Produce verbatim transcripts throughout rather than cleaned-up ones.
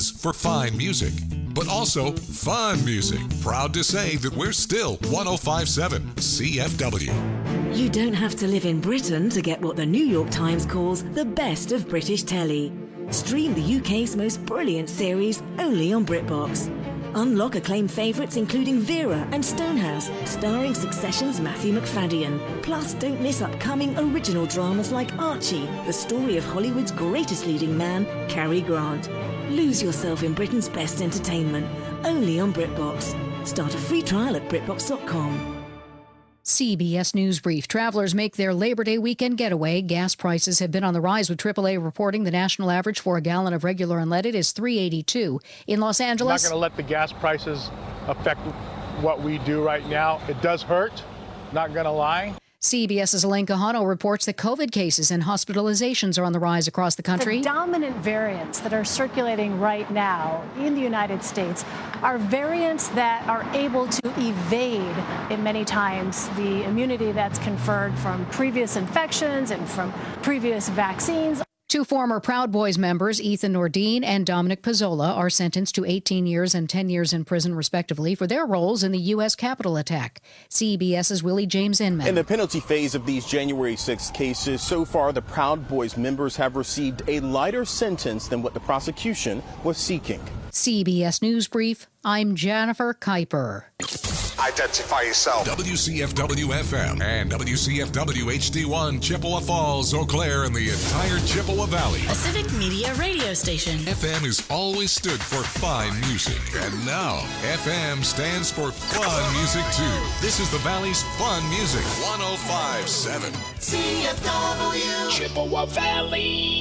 places for fine music, but also fun music. Proud to say that we're still one oh five point seven C F W. You don't have to live in Britain to get what the New York Times calls the best of British telly. Stream the U K's most brilliant series only on BritBox. Unlock acclaimed favourites including Vera and Stonehouse, starring Succession's Matthew McFadden. Plus, don't miss upcoming original dramas like Archie, the story of Hollywood's greatest leading man, Cary Grant. Lose yourself in Britain's best entertainment, only on BritBox. Start a free trial at Britbox dot com. C B S News Brief. Travelers make their Labor Day weekend getaway. Gas prices have been on the rise, with triple A reporting the national average for a gallon of regular unleaded is three eighty-two. In Los Angeles, I'm not going to let the gas prices affect what we do right now. It does hurt, not going to lie. CBS's Elaine Quijano reports that COVID cases and hospitalizations are on the rise across the country. The dominant variants that are circulating right now in the United States are variants that are able to evade, in many times, the immunity that's conferred from previous infections and from previous vaccines. Two former Proud Boys members, Ethan Nordine and Dominic Pizzola, are sentenced to eighteen years and ten years in prison, respectively, for their roles in the U S Capitol attack. CBS's Willie James Inman. In the penalty phase of these January sixth cases, so far the Proud Boys members have received a lighter sentence than what the prosecution was seeking. C B S News Brief, I'm Jennifer Kuiper. Identify yourself. W C F W F M and W C F W H D one, Chippewa Falls, Eau Claire, and the entire Chippewa Valley. A Civic Media radio station. F M has always stood for fine music, and now F M stands for fun music too. This is the Valley's fun music. one oh five point seven C F W Chippewa Valley.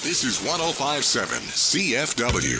This is one oh five point seven C F W.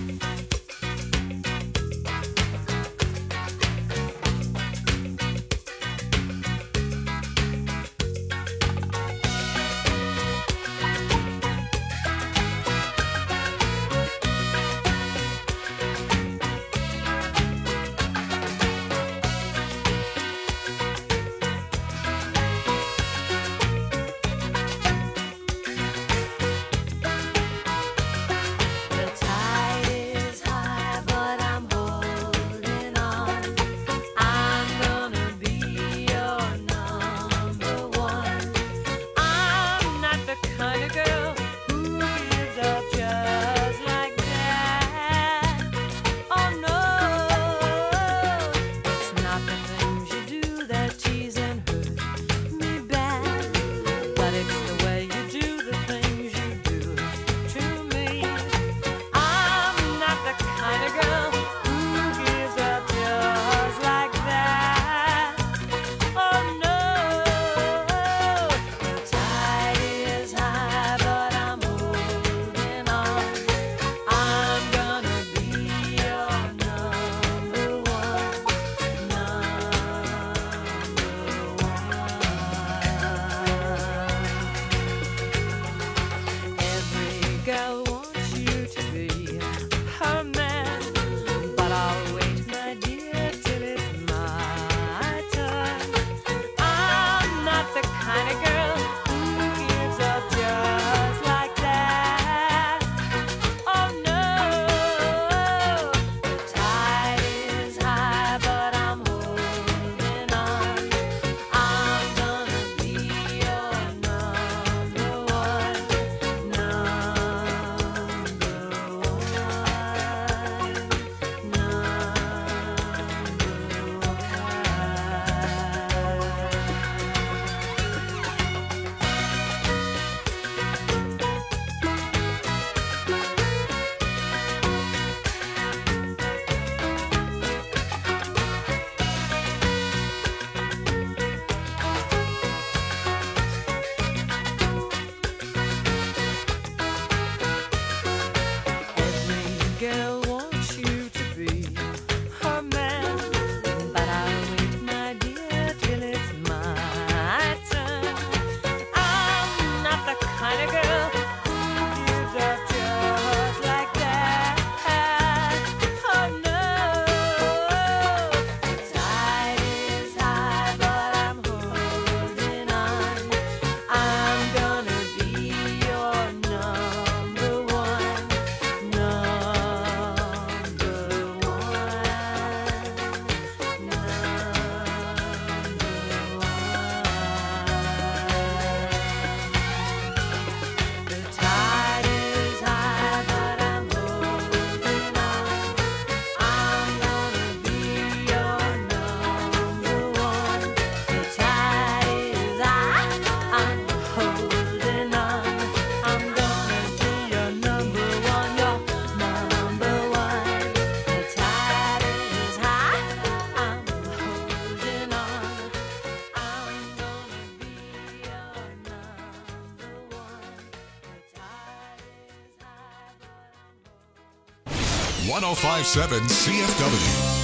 one oh five point seven C F W.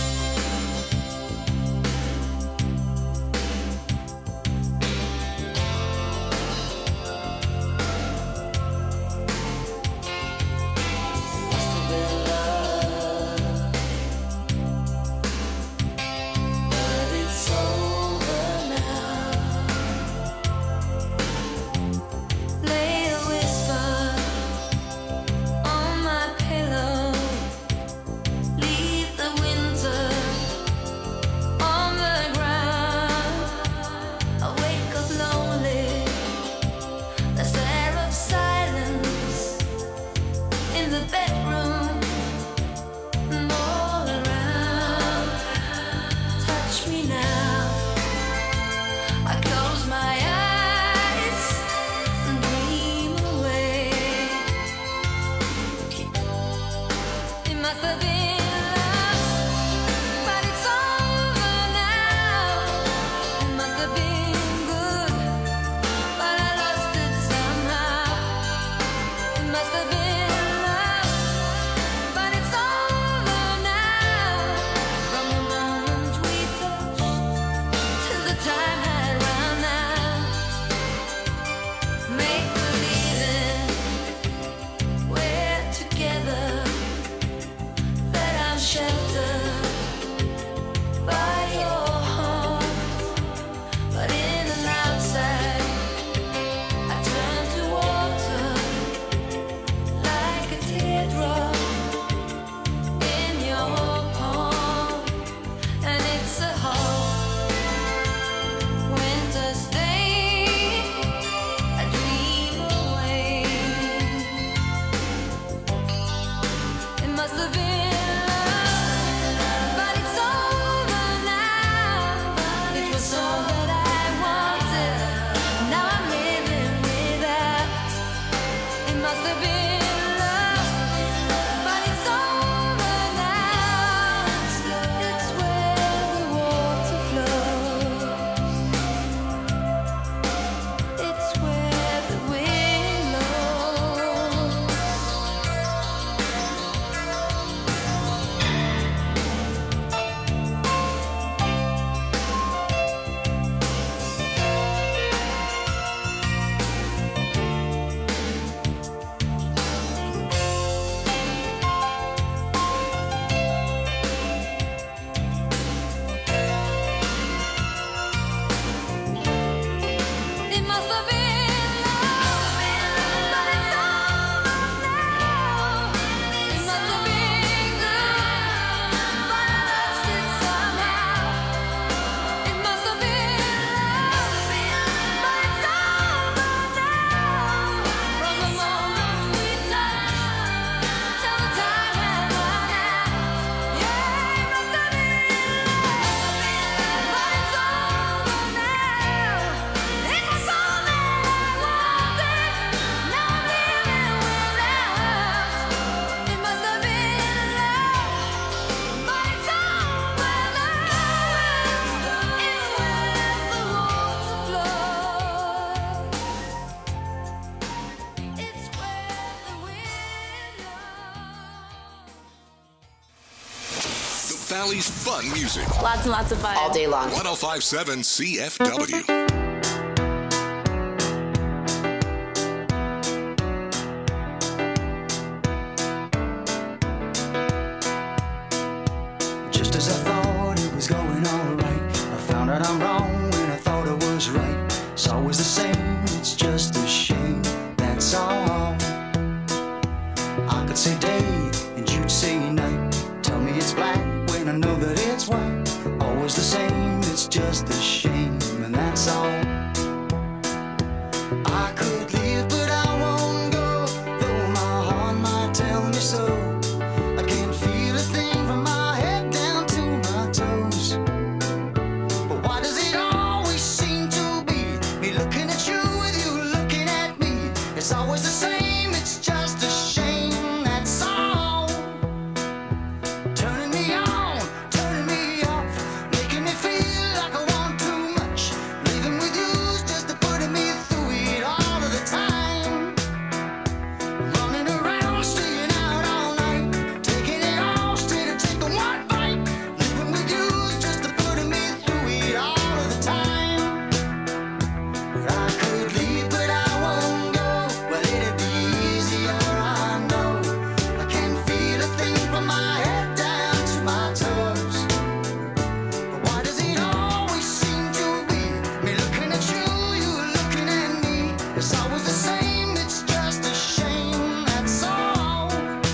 Winter Valley's fun music. Lots and lots of fun. All day long. one oh five point seven C F W. Just as I thought it was going all right, I found out I'm wrong when I thought I was right. It's always the same, it's just a shame, that's all. I could say day and you'd say night. Tell me it's black when I know that it's white. Always the same, it's just a shame, and that's all. I could leave but I won't go, though my heart might tell me so. I can't feel a thing from my head down to my toes. But why does it always seem to be me looking at you with you looking at me? It's always the same, it's just a shame, that's all. Turning me on, turning me off, making me feel like I want too much. Leaving with you's just to putting me through it all of the time. Running around, staying out all night, taking it all straight and taking one bite. Living with you's just to putting me through it all of the time. But I could leave, but I won't go. Well, it'd be easier, I know. I can't feel a thing from my head down to my toes. But why does it always seem to be me looking at you, you looking at me? It's always the same, it's just a shame, that's all.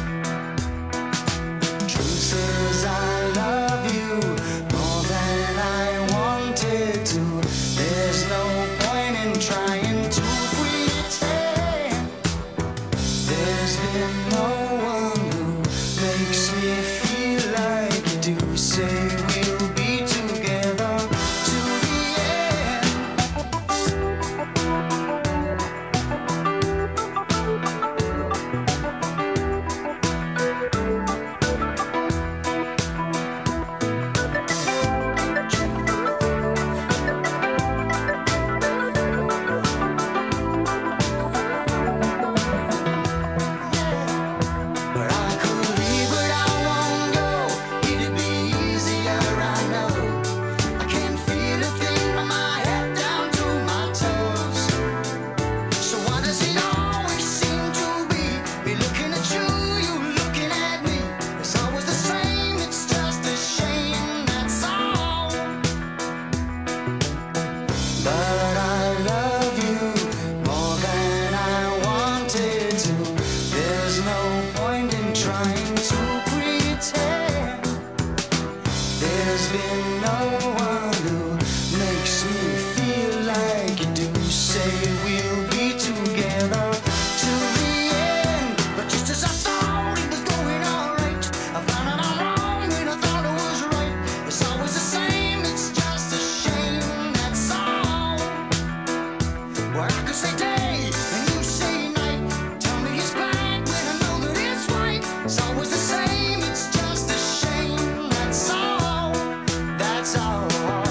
Truth is I love you more than I wanted to. There's no point in trying to pretend. There's been no one who makes me feel like you do. Say we'll be together to the end. But I could leave, but I won't go. It'd be easier, I know. I can't feel a thing from my head down to my toes. So why does it always seem to be me looking at you, you looking at me? It's always the same, it's just a shame, that's all. But I love you more than I wanted to. There's no point in trying to pretend. There's been no one who makes me feel like you do. Say we'll be together to the end. But just as I thought it was going all right, I found out I'm wrong when I thought it was right. It's always the same, it's just a shame, that's all. Well, I could say day and you say night. Tell me it's black when I know that it's white. It's always the same, it's just a shame, that's all. That's all.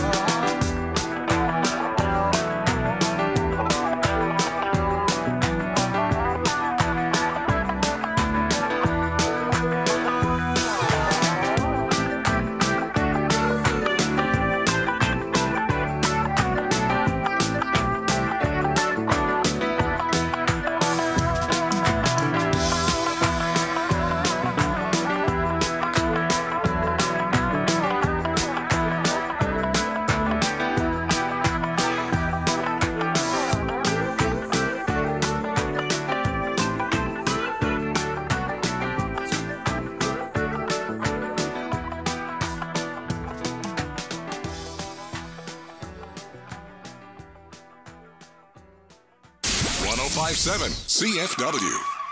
one oh five point seven C F W.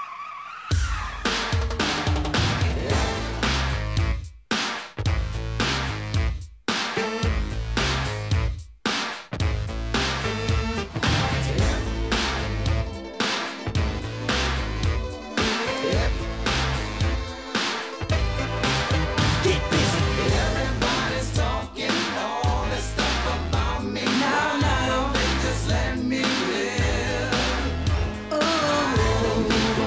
Everybody's talking all this stuff about me. Now, now, they just let me live. Oh,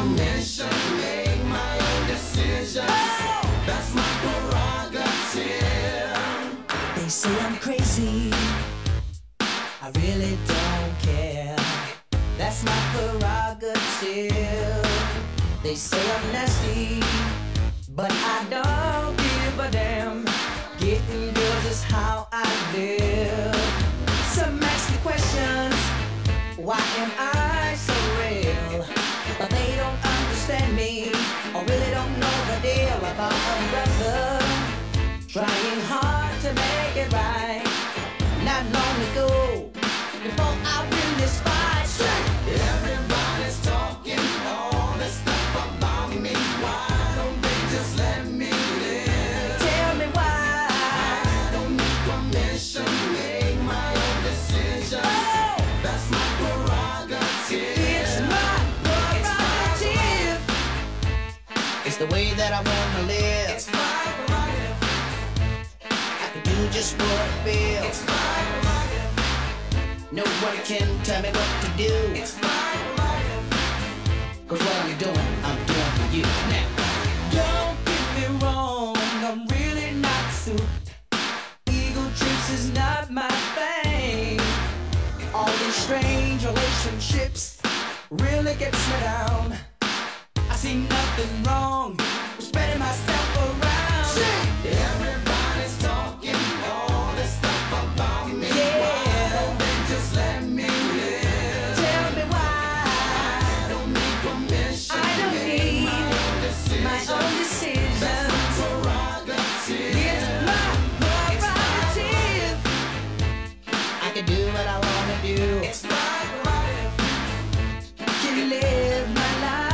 say I'm crazy, I really don't care. That's my prerogative. They say I'm nasty, but I don't give a damn. Getting girls is how I live. Some ask me questions, why am I so real? But they don't understand me, or really don't know the deal about a brother trying hard to make it right. Not long ago, before I win this fight, everybody's talking all this stuff about me. Why don't they just let me live? Tell me why. I don't need permission to make my own decisions. Oh, that's my prerogative. It's my prerogative. It's the way that I wanna live. It's my prerogative. I can do just what I feel. It's my prerogative. No one can tell me what to do. It's my prerogative. Cause what I'm doing, I'm doing for you. Now, don't get me wrong, I'm really not suited. Ego trips is not my thing. All these strange relationships really gets me down. I see nothing wrong with spreading myself around. See, everybody's talking all this stuff about me. Yeah. Why don't they just let me live? Tell me why. I don't need permission. I don't need my own decision. My own decision. That's my prerogative. It's my prerogative. I can do what I wanna do. It's my prerogative. Can live my life.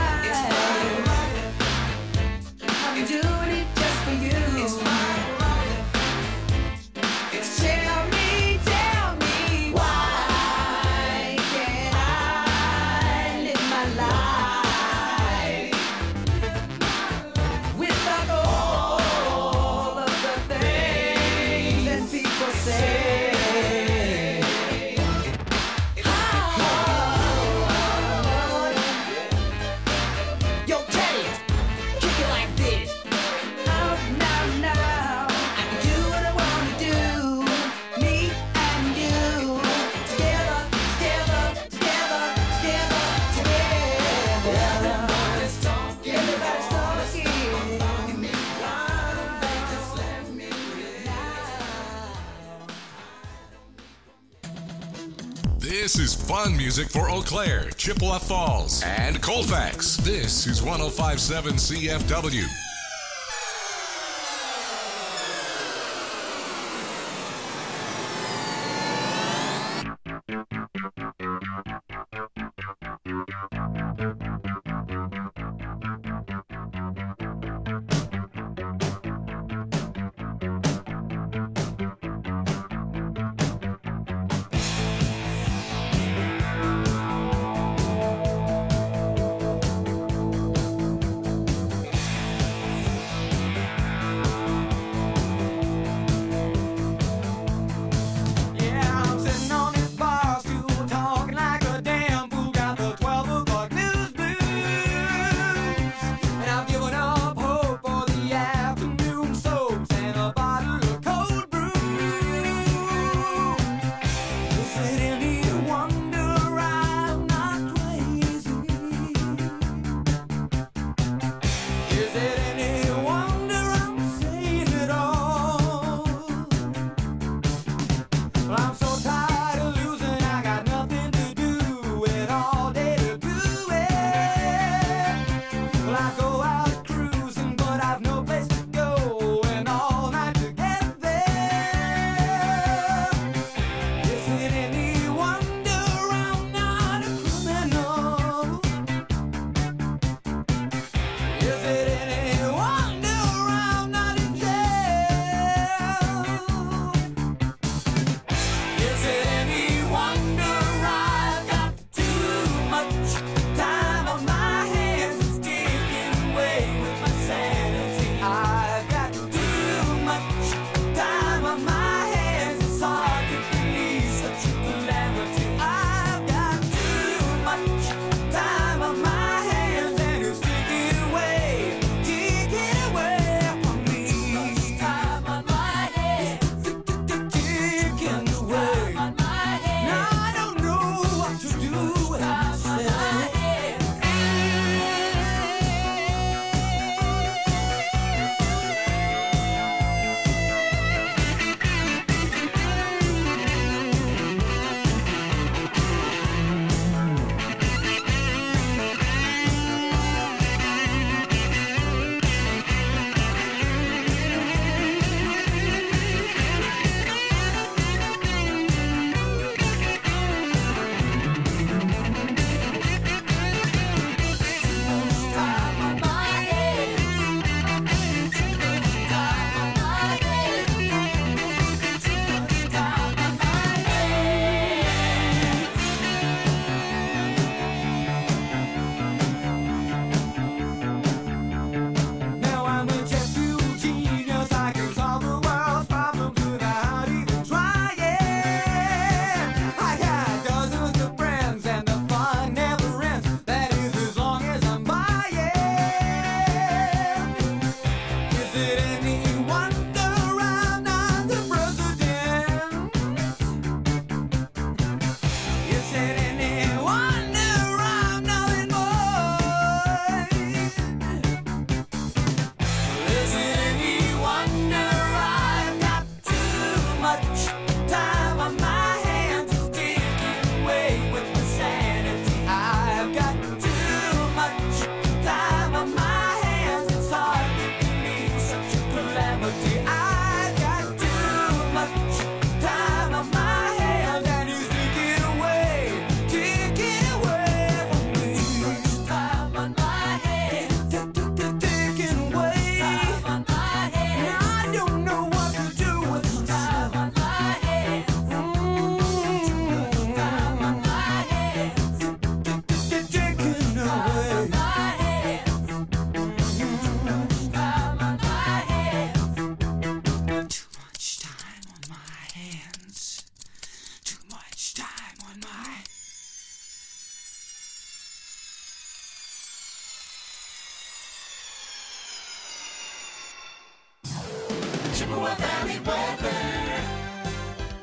I'm doing it just for you. It's my prerogative. It's tell me, tell me why can't I live my life without all of the things that people say? Yo, Teddy, kick it like this. Now, now, now, I can do what I wanna do. Me and you, together, together, together, together, together. Everybody's talking, everybody's talking about me. Why don't they just let me live? This is fun music for Eau Claire, Chippewa Falls, and Colfax. This is one oh five point seven C F W.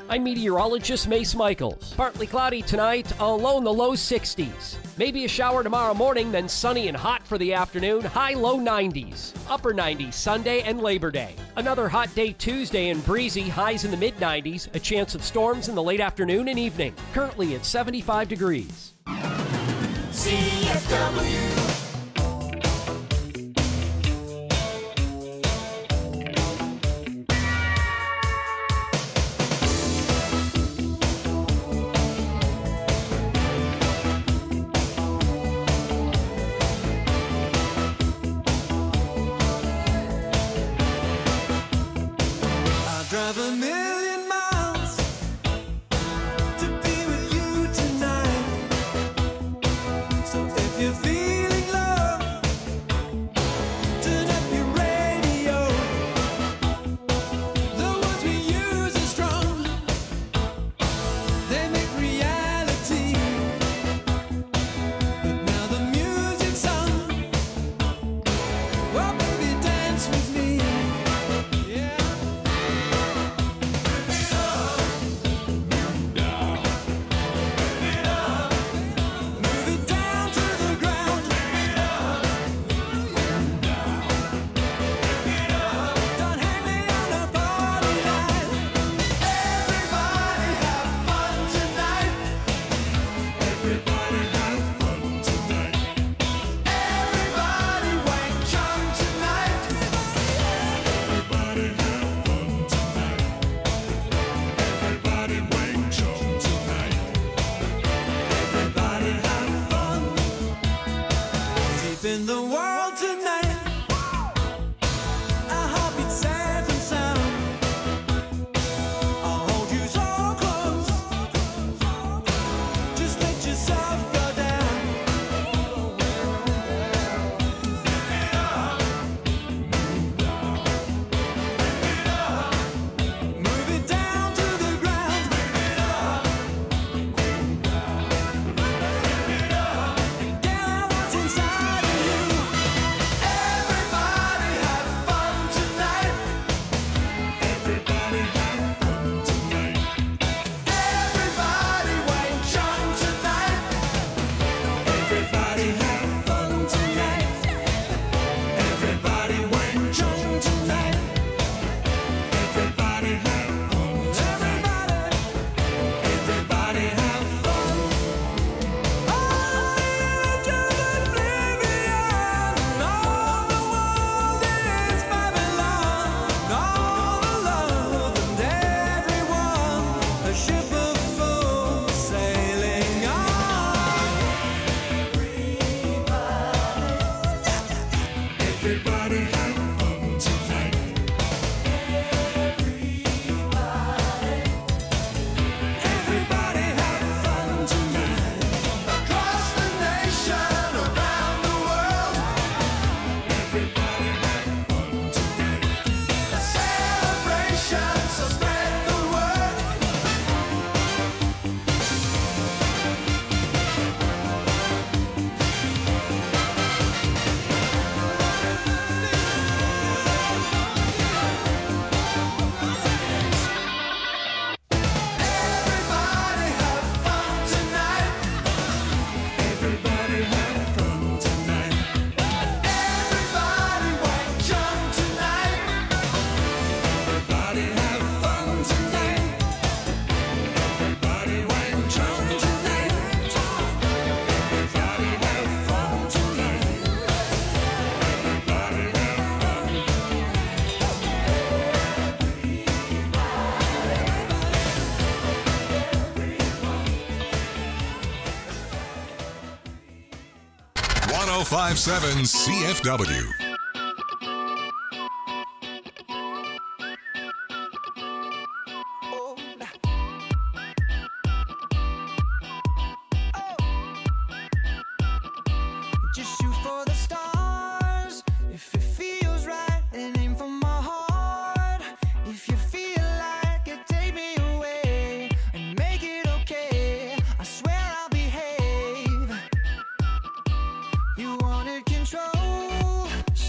I'm meteorologist Mace Michaels. Partly cloudy tonight, a low in the low sixties. Maybe a shower tomorrow morning, then sunny and hot for the afternoon, high low nineties. Upper nineties Sunday and Labor Day. Another hot day Tuesday and breezy, highs in the mid nineties, a chance of storms in the late afternoon and evening. Currently at seventy-five degrees. C F W. Drive a million miles to be with you tonight. So if you're feeling low, turn up your radio. The words we use are strong, they make reality. But now the music's on, well baby dance with me. Yeah. In the world tonight, our heartbeat safe and sound. I'll hold you so close, just let yourself go down. Move it down to the ground. Get what's inside. one oh five point seven C F W. Just shoot for the stars if it feels right, and aim for my heart. If you feel like it, take me away and make it okay. I swear I'll behave. You wanted control,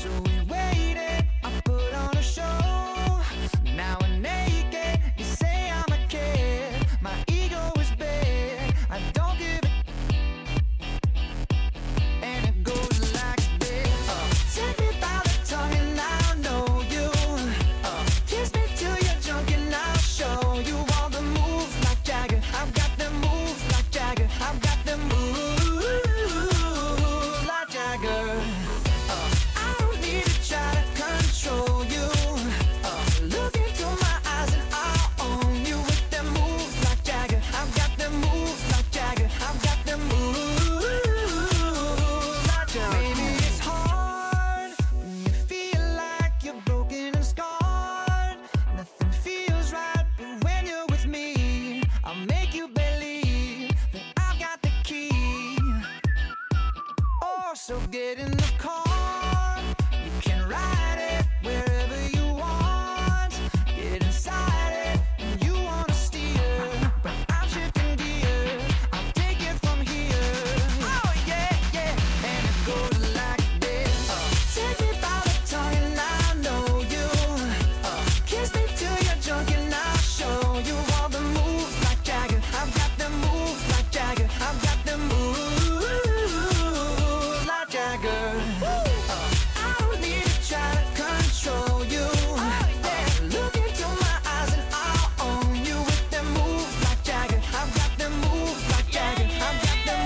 get in the car, you can ride it wherever you want. Get inside it, and you wanna steer, but I'm shifting gears. I'll take it from here. Oh yeah, yeah, and it goes like this. Uh, take me by the tongue and I know you. Uh, kiss me till you're drunk and I'll show you all the moves like Jagger. I've got them moves like Jagger. I've got them moves like Jagger. Uh, I don't need to try to control you. Uh, look into my eyes and I'll own you with them moves like Jagger. I've got them moves like Jagger. I've got them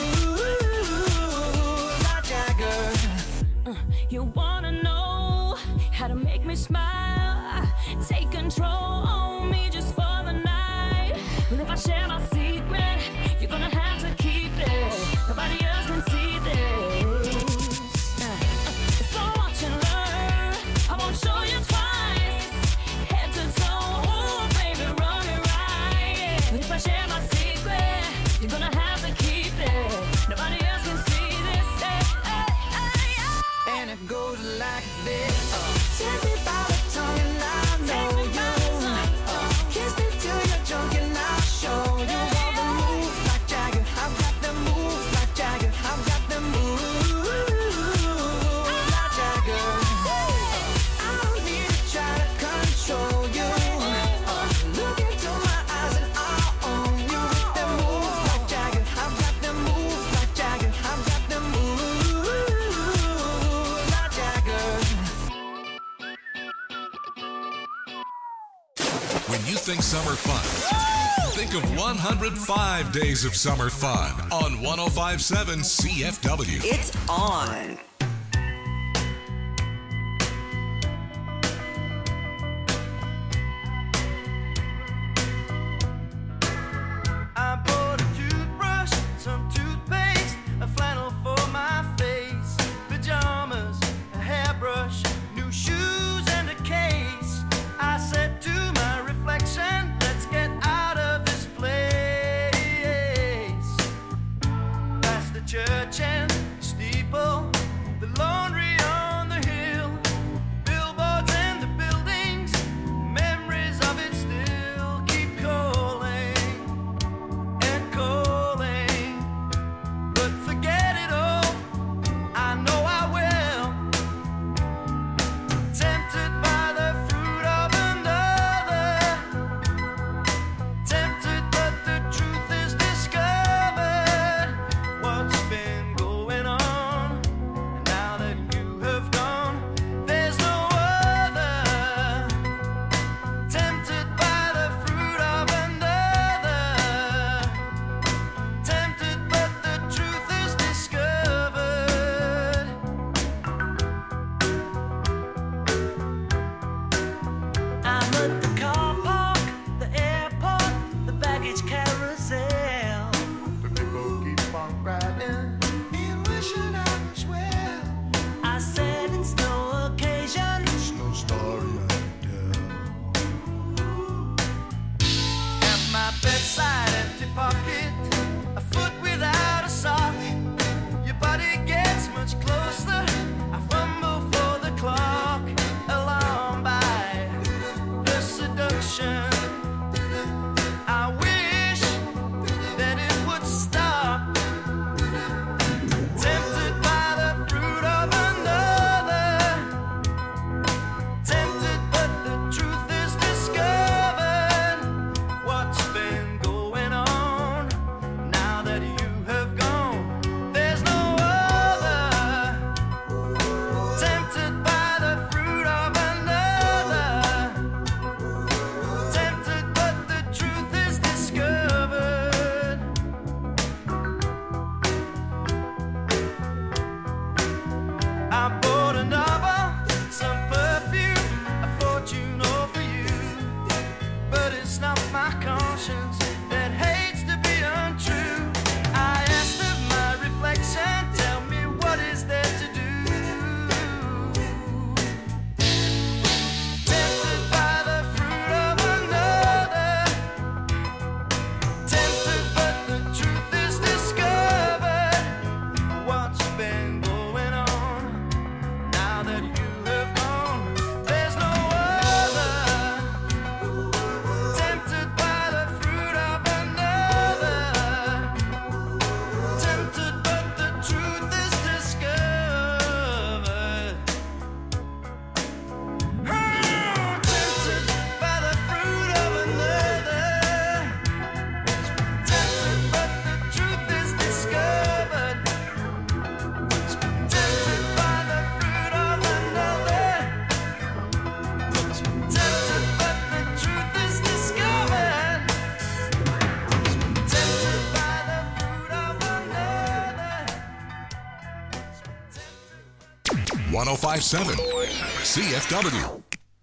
moves like Jagger. Uh, you wanna know how to make me smile? Take control on me just for the night. But if I share my secret, you're gonna have to keep it. Nobody else can see this. Uh, so watch and learn. I won't show you twice. Head to toe, ooh, baby, run it right. But if I share my secret, you're gonna have to keep it. Nobody else can see this. Hey, hey, hey, hey. And it goes like this. Uh, take me by the tongue and I know you. Uh, kiss me till you're drunk and I'll show you all the moves like Jagger. I've got them moves like Jagger. I've got them moves like Jagger. Uh, I don't need to try to control you. Uh, look into my eyes and I'll own you with them moves like Jagger. I've got them moves like Jagger. I've got them moves like Jagger. When you think summer fun, think of one hundred five days of summer fun on one oh five point seven C F W. It's on. I bought a toothbrush, some toothpaste, a flannel for my face, pajamas, a hairbrush, new shoes and a case. I said to my reflection, let's get out of this place. Past the church and the steeple, the laundry on the hill, billboards and the buildings, memories of it still keep calling and calling. But forget it all, I know I will. Tempted by the fruit of another, tempted but the truth is discovered. What's been going on? And now that you have gone, there's no other. Tempted by the fruit of another, tempted but the truth is discovered. I'm at the car park, the airport, the baggage carousel. But people keep on riding, and wishing I was well. I said it's no occasion, it's no story I can tell. At my bedside, empty pocket, a foot without a sock. Your body gets much closer. I fumble for the clock, alarmed by the seduction. I wish that it would stop. Tempted by the fruit of another, tempted but the truth is discovered. What's been going on? Now that you have gone, there's no other. Tempted by the fruit of another, tempted but the truth is discovered. I bought a novel, some perfume, a fortune all for you. But it's not my conscience that hates to be untrue. I asked of my reflection, tell me what is there to do. Tempted by the fruit of another, tempted but the truth is discovered. What's been going one oh five point seven C F W.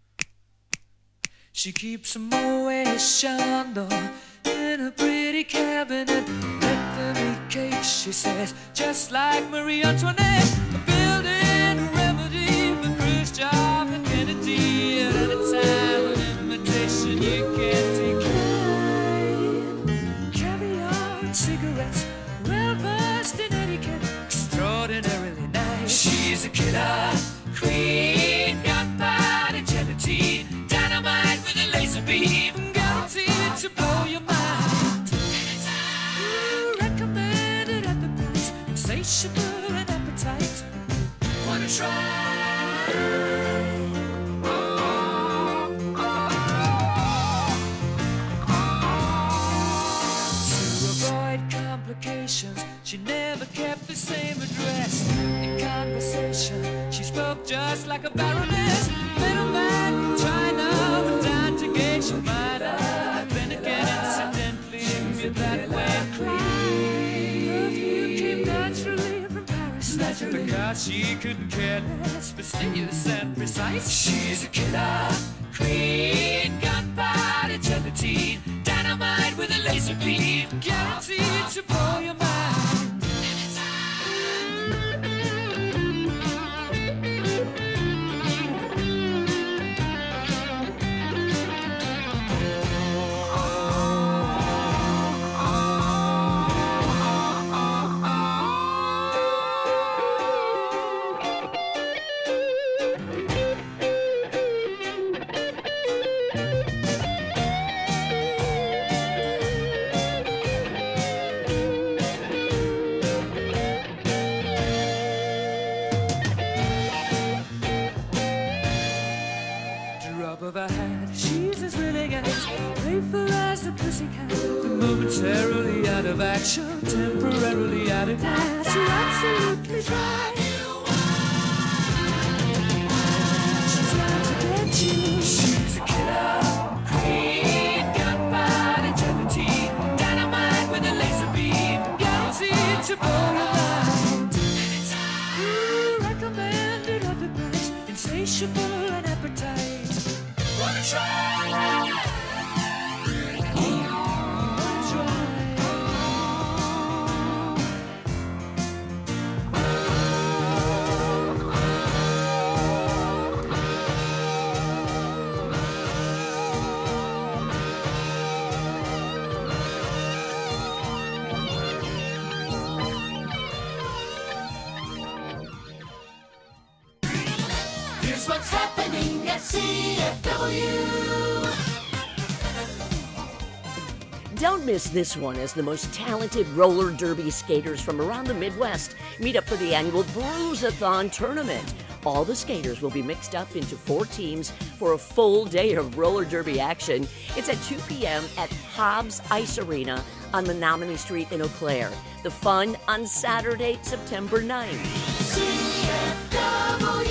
She keeps a Moet Chandon in a pretty cabinet. Bethany cake, she says, just like Marie Antoinette. Building a remedy for Khrushchev and Kennedy. At any time, an imitation you can't decline. Caviar and cigarettes, well versed in etiquette, extraordinarily nice. She's a killer queen, gunpowder gelatine, dynamite with a laser beam, guaranteed to blow your mind. Ooh, recommended at the price, insatiable and appetite. Wanna try? She never kept the same address. In conversation, she spoke just like a baroness. Middleman from China went down to gauge your might have been again incidentally with that way clean. Perfume came naturally from Paris, naturally, because she couldn't care less, fastidious and precise. She's a killer queen, gunpowder gelatine, dynamite with a laser beam, guaranteed to blow your mind. Of her hat, she's as willing as playful as the pussycat. Momentarily out of action, temporarily out of gas. You're absolutely right. She's out to get you. She's a killer queen, gunpowder gelatine, dynamite with a laser beam, guaranteed to blow your mind. Ooh, recommended at the price, insatiable and appetite. Wanna try? Here's what's happening at C F W. Don't miss this one as the most talented roller derby skaters from around the Midwest meet up for the annual Bruise-a-thon tournament. All the skaters will be mixed up into four teams for a full day of roller derby action. It's at two p.m. at Hobbs Ice Arena on Menominee Street in Eau Claire. The fun on Saturday, September ninth. C F W.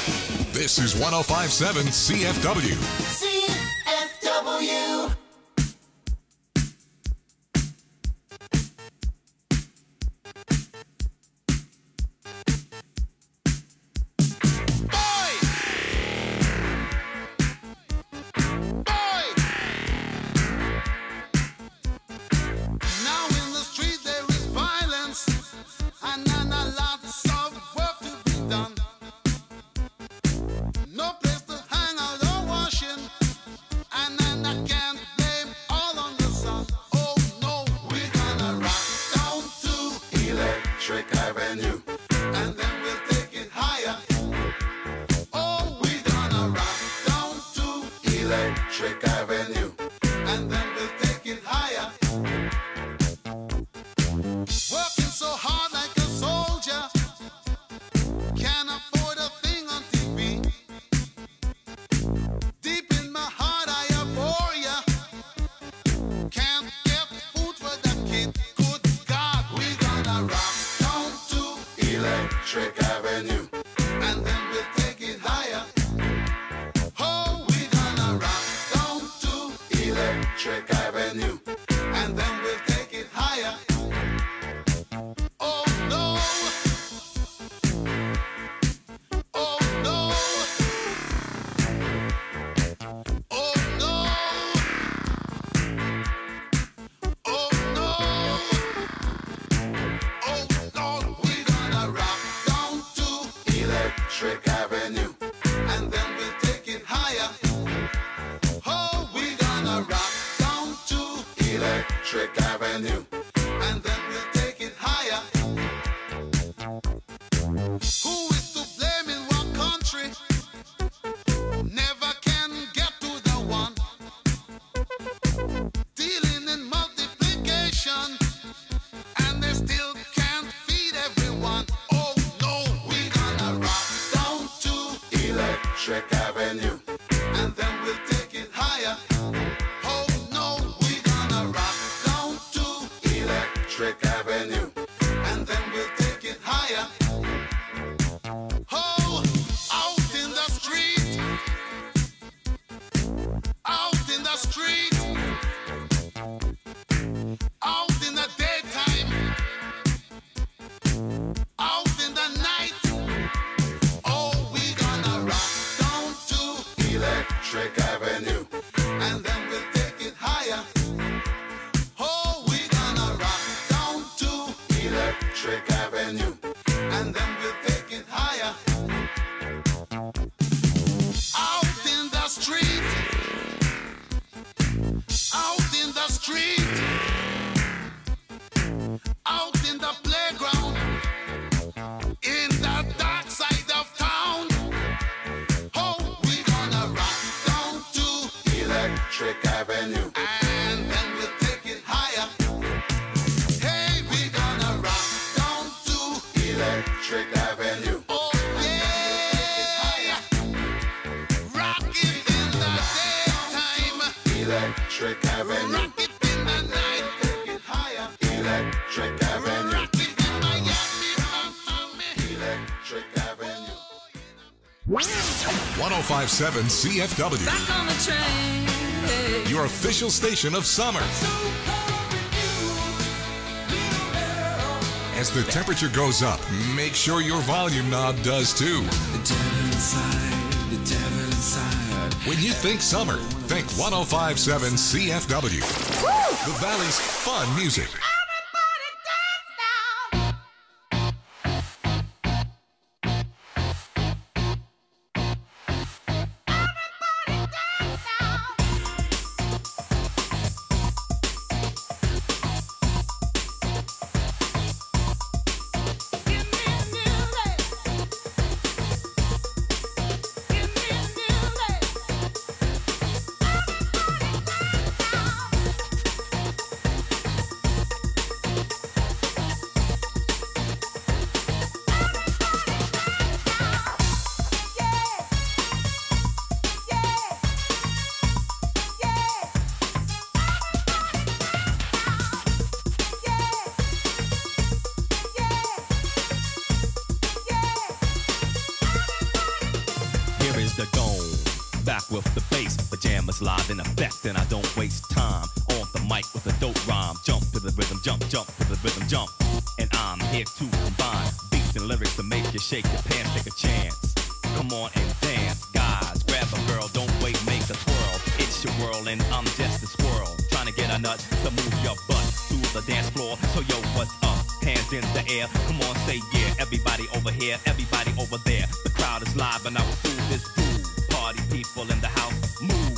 This is one oh five point seven C F W. C F W. one oh five point seven C F W. Back on the train. Your official station of summer. As the temperature goes up, make sure your volume knob does too. The devil inside, the devil inside. When you think summer, think one oh five point seven C F W. The Valley's fun music. is live in effect, and I don't waste time. On the mic with a dope rhyme. Jump to the rhythm, jump, jump to the rhythm, jump. And I'm here to combine beats and lyrics to make you shake your pants, take a chance. Come on and dance, guys. Grab a girl, don't wait, make a twirl. It's your world and I'm just a squirrel. Trying to get a nut to move your butt to the dance floor. So yo, what's up? Hands in the air, come on, say yeah. Everybody over here, everybody over there. The crowd is live and I will do this groove. Party people in the house, move.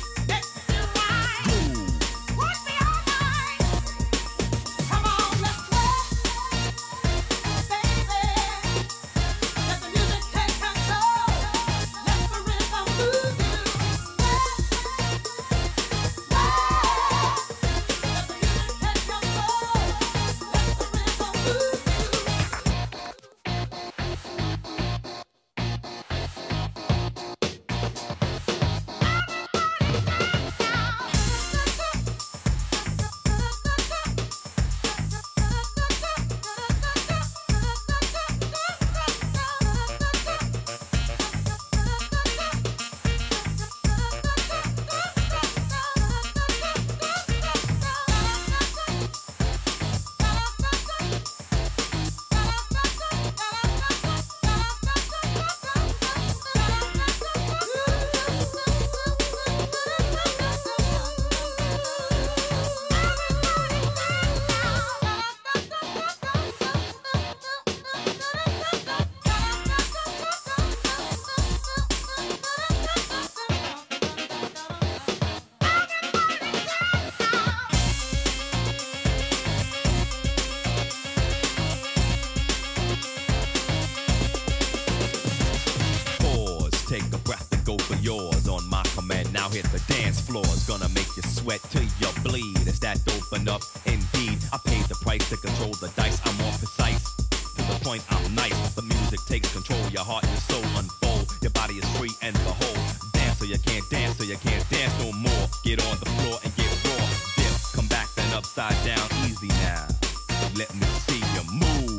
Hit the dance floor is gonna make you sweat till you bleed. Is that dope enough? Indeed, I paid the price to control the dice. I'm more precise, to the point I'm nice. The music takes control, your heart and your soul unfold. Your body is free and behold. Dance so you can't dance, so you can't dance no more. Get on the floor and get raw. Dip, come back then upside down, easy now. Let me see you move.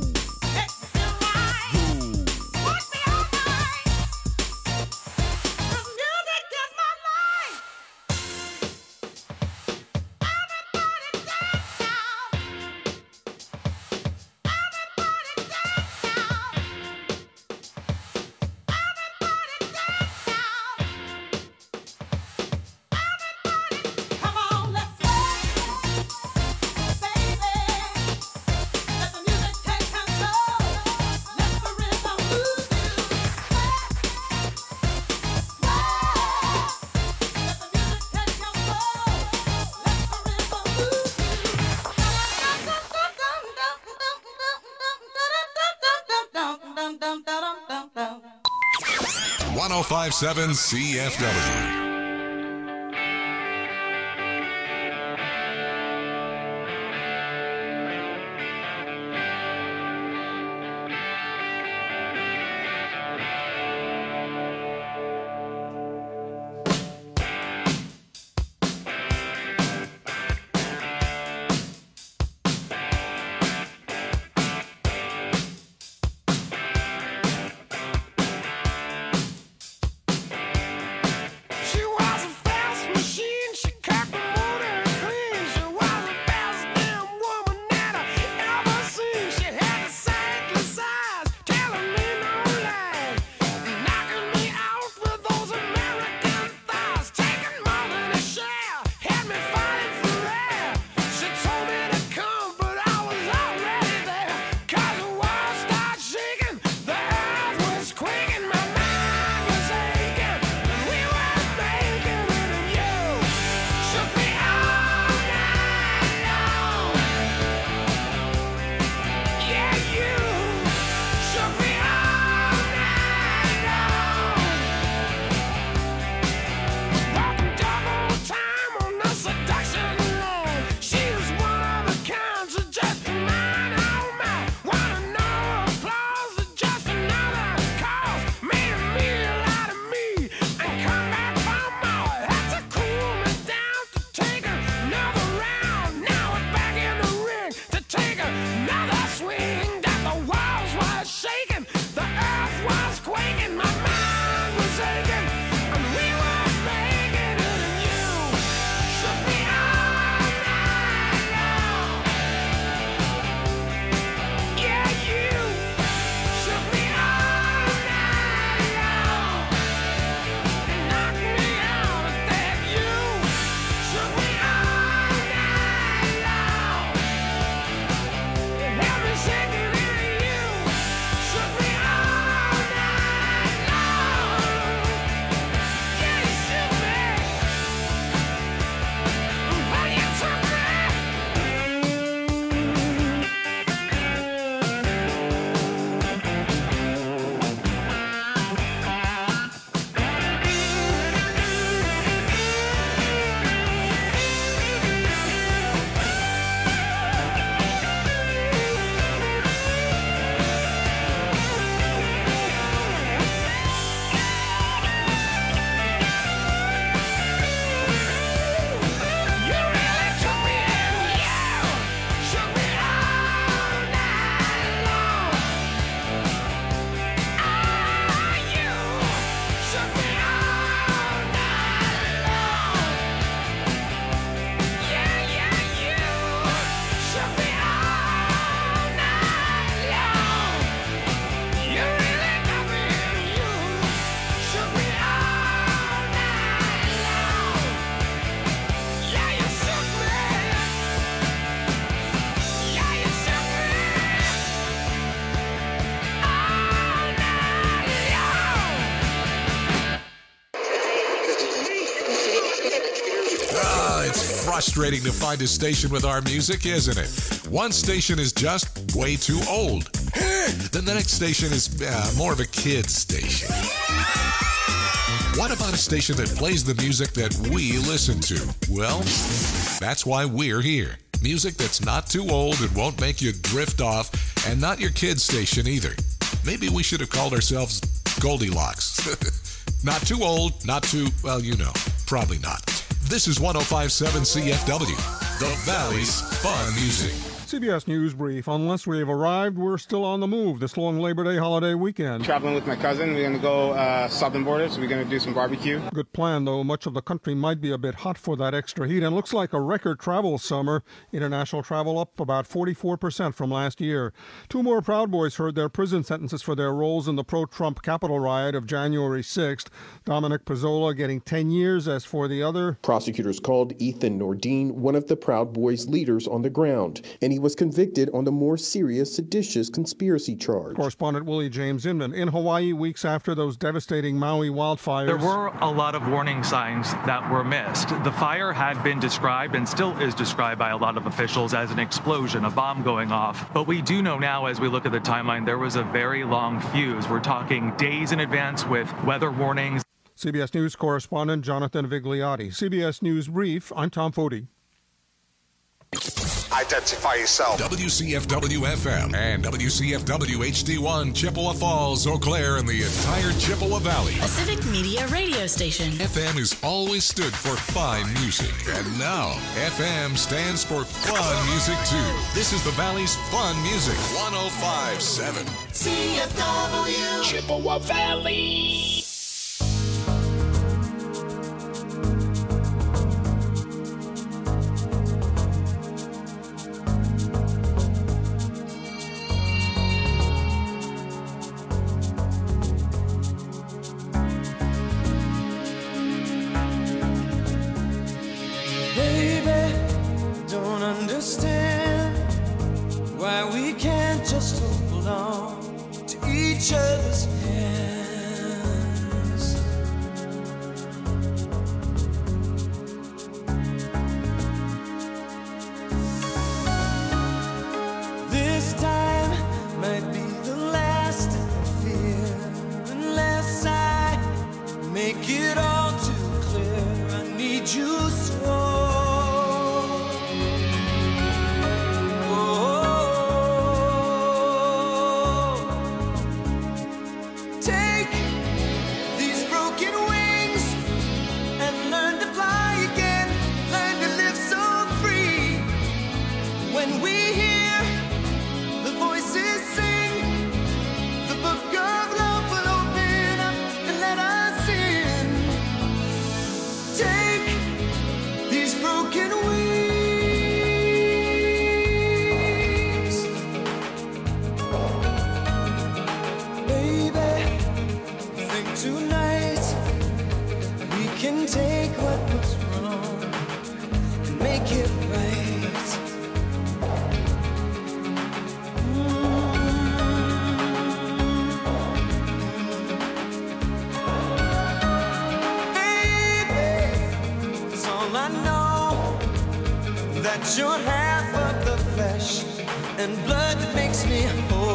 one oh five point seven C F W. She frustrating to find a station with our music, isn't it? One station is just way too old. Then the next station is uh, more of a kid's station. What about a station that plays the music that we listen to? Well, that's why we're here. Music that's not too old and won't make you drift off, and not your kid's station either. Maybe we should have called ourselves Goldilocks. Not too old, not too, well, you know, probably not. This is one oh five point seven C F W, the Valley's Fun Music. C B S News Brief. Unless we have arrived, we're still on the move this long Labor Day holiday weekend. Traveling with my cousin. We're going to go uh, southern border, so we're going to do some barbecue. Good plan, though. Much of the country might be a bit hot for that extra heat, and looks like a record travel summer. International travel up about forty-four percent from last year. Two more Proud Boys heard their prison sentences for their roles in the pro-Trump Capitol riot of January sixth. Dominic Pizzola getting ten years, as for the other. Prosecutors called Ethan Nordine one of the Proud Boys' leaders on the ground, and he was convicted on the more serious seditious conspiracy charge. Correspondent Willie James Inman. In Hawaii, weeks after those devastating Maui wildfires, there were a lot of warning signs that were missed. The fire had been described and still is described by a lot of officials as an explosion, a bomb going off. But we do know now, as we look at the timeline, there was a very long fuse. We're talking days in advance with weather warnings. C B S News correspondent Jonathan Vigliotti. C B S News Brief, I'm Tom Foti. Identify yourself. W C F W F M and W C F W H D one, Chippewa Falls, Eau Claire, and the entire Chippewa Valley. A civic media radio station. F M has always stood for fine music, and now F M stands for fun music too. This is the Valley's Fun Music, one oh five point seven. C F W Chippewa Valley. Just hold on to each other's hands. This time might be the last I fear, unless I make it all too clear. I need you so. You're half of the flesh and blood that makes me whole.